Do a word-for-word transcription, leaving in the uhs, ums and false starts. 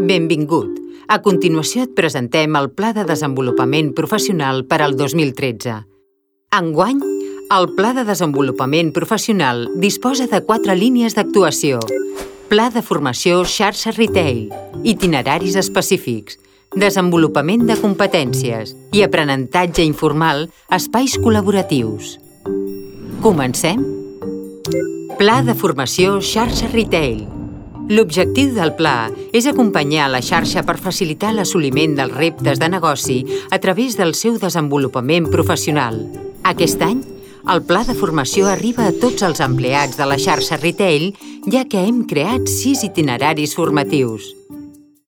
Benvingut! A continuació et presentem el Pla de Desenvolupament Professional per al dos mil tretze. Enguany, el Pla de Desenvolupament Professional disposa de quatre línies d'actuació. Pla de formació xarxa retail, itineraris específics, desenvolupament de competències i aprenentatge informal, espais col·laboratius. Comencem? Pla de formació xarxa retail. L'objectiu del pla és acompanyar la xarxa per facilitar l'assoliment dels reptes de negoci a través del seu desenvolupament professional. Aquest any, el pla de formació arriba a tots els empleats de la xarxa retail, ja que hem creat sis itineraris formatius.